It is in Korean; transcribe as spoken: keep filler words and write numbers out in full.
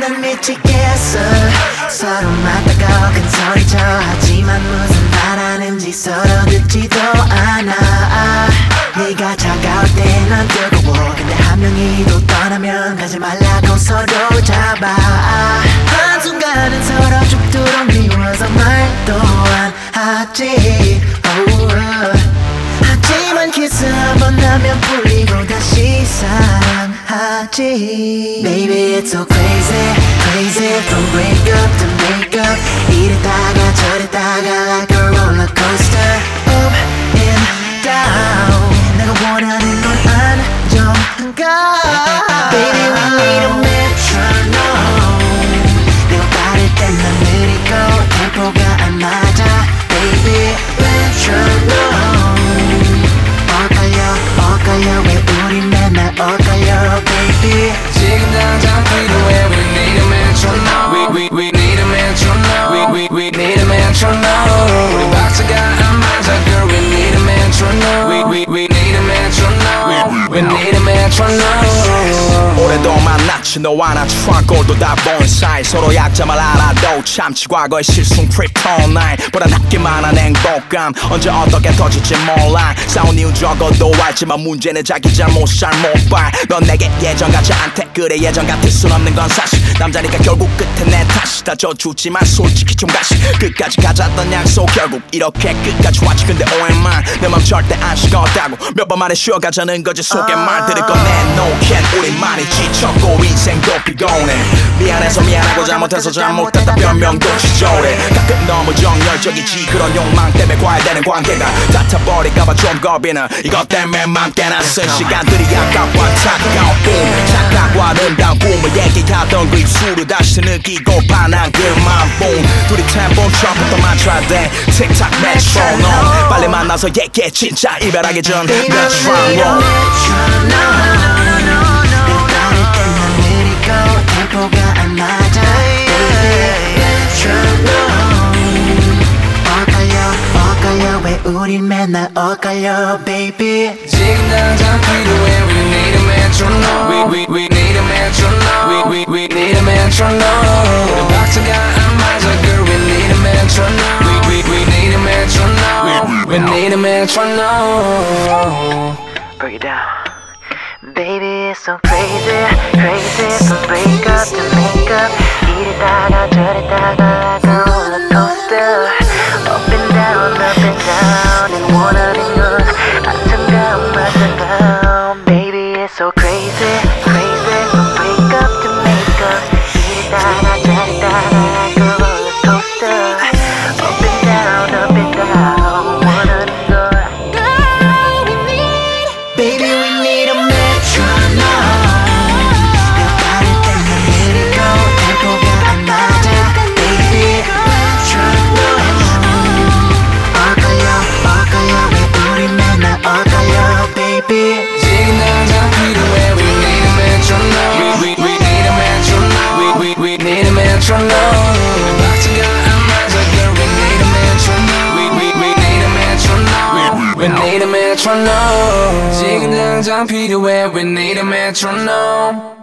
난 미치겠어. 서로 맞다가 큰 소리쳐 하지만 무슨 말하는지 서로 듣지도 않아. 네가 차가울 때 난 뜨거워. 근데 한 명이 또 떠나면 가지 말라고 서로 잡아. 한순간은 서로 죽도록 미워서 말도 안 하지. oh, uh. 하지만 키스 한번 하면 풀리고 다시 사랑하지. Baby it's so crazy, crazy from break up to make up. 이랬다가 저랬다가 like a roller coaster. Up and down. 내가 원하는 건 안정감. Baby we need a metronome. 내가 빠를 땐 난 느리고 템포가 안 맞아. Baby metronome. 엇갈려 엇갈려 왜 우리 맨날 엇갈려 baby. 지금 당장 필요해. We need a metronome. We we we need a metronome. We we we need a metronome. 우리 박자가 안 맞아 girl. We need a metronome. We we we need a metronome. We need a metronome. 오래도 만났지 너와 나 트렁크도 다 본 사이. 서로 약점을 알아도 참지 과거의 실수는 kryptonite. 보다 낫기만 한 행복감 언제 어떻게 터질지 몰라. 싸운 이유 적어도 알지만 문제는 자기 잘못 잘못발. 넌 내게 예전 같지 않대. 그래 예전 같을 순 없는 건 사실. 남자니까 결국 끝에 내 탓이 다 져주지만 솔직히 좀 가시. 끝까지 가졌던 약속 결국 이렇게 끝까지 왔지. 근데 오해만 내 맘 절대 안 식었다고 몇 번 말해 쉬어가자는 거지. 속에 말 들을 건 내놓겐 우리만이 지쳤고 인생도 피곤해. 미안해서 미안하고 잘못해서 잘못했다 변명도 지저래. 가끔 너무 정열적이지. 그런 욕망 때문에 과열되는 관계가 닫아버릴까봐 좀 겁이 나. 이것 때문에 맘 깨나 쓴 시간들이 아깝고 안타까운 꿈. 착각과 아름다운 꿈을 얘기하던 그 입술을 다시 느끼고 반한 그만 뽕. 둘이 템포 처음부터 맞춰야 돼. 틱탁 메트로놈. 빨리 만나서 얘기해 진짜 이별하기 전 메트로놈. 템포가 안 맞아 baby metronome. 엇갈려 엇갈려 왜 우린 맨날 엇갈려 baby. 지금 당장 필요해. We need a metronome. We we we need a metronome. We we we need a metronome. 우리 박자가 안 맞아 girl. We need a metronome. We we we need a metronome. We need a metronome. Break it down. Baby it's so crazy, crazy from break up to make up. 이랬다가 저랬다가 like a roller coaster. Up and down, up and down. And 원하는 건 안정감, 안정감. Baby it's so crazy, crazy from break up to make up. 이랬다가 저랬다가 like a roller coaster. Up and down, up and down. 원하는 건 Baby we need a 지금 당장 필요해. We need a metronome. We we we need a metronome. We we we need a metronome. 박자가 안 맞아 girl. We need a metronome. We we we need a metronome. We need a metronome. 지금 당장 필요해. We need a metronome.